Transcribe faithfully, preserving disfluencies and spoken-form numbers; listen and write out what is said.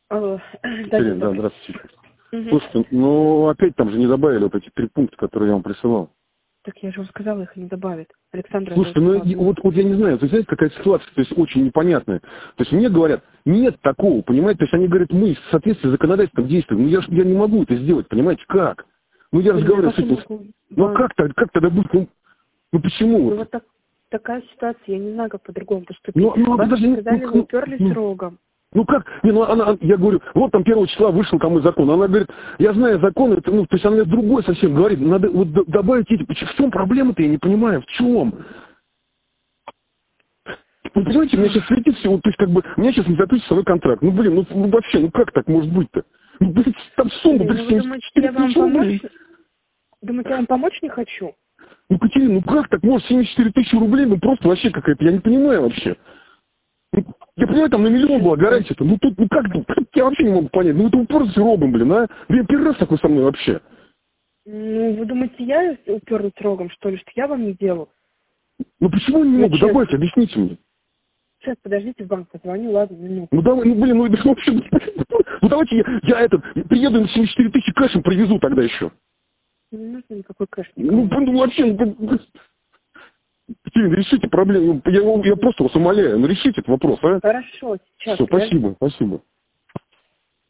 Алло. Екатерина, да, здравствуйте. Угу. Слушайте, ну опять там же не добавили вот эти три пункта, которые я вам присылал. Так я же вам сказала, их не добавят. Александра, Слушайте, ну и вот, вот я не знаю, то есть, знаете, какая ситуация, то есть очень непонятная. То есть мне говорят, нет такого, понимаете, то есть они говорят, мы в соответствии с законодательством действуем, ну я, ж- я не могу это сделать, понимаете, как? Ну я Блин, разговариваю как с я этим, могу ну вам- как, так, как тогда будет, ну, ну почему? Ну Вот? вот так, такая ситуация, я не знаю, как по-другому поступить. Ну, ну, Вам подожди, ну, сказали, ну, вы уперлись ну, рогом. Ну как? Не, ну она, я говорю, вот там первого числа вышел кому закон. Она говорит, я знаю закон, это, ну, то есть она другой совсем говорит. Надо вот д- добавить эти. В чем проблема-то, я не понимаю, в чем? Вы понимаете, у меня сейчас летит все, вот, то есть как бы, у меня сейчас не заключится свой контракт. Ну блин, ну, ну вообще, ну как так может быть-то? Ну, блин, там сумма, Блин, блин, ну вы семьдесят думаете, четыре я вам тысячи рублей. помочь? Думаете, я вам помочь не хочу? Ну, Катерина, ну как так может семьдесят четыре тысячи рублей, ну просто вообще какая-то, я не понимаю вообще. Ну, я понимаю, там на миллион была гарантия-то. Ну тут, ну как, ну, как я вообще не могу понять. Ну это уперлись робом, блин, а? Блин, первый раз такой со мной вообще. Ну, вы думаете, я уперлась рогом, что ли, что я вам не делаю? Ну почему они не Ну, могут? честно. Добавьте, объясните мне. Сейчас, подождите, в банк позвоню, ладно, минуту. Ну давай, ну блин, ну, это, в общем, ну давайте я, я этот, приеду и на семьдесят четыре тысячи кэшем привезу тогда еще. Не нужно никакой кэш Ну, никому. блин, ну вообще, ну, ну, Катерина, решите проблему. Ну, Я, я просто вас умоляю, ну решите этот вопрос, а? Хорошо, сейчас, Все, подождите. спасибо, спасибо.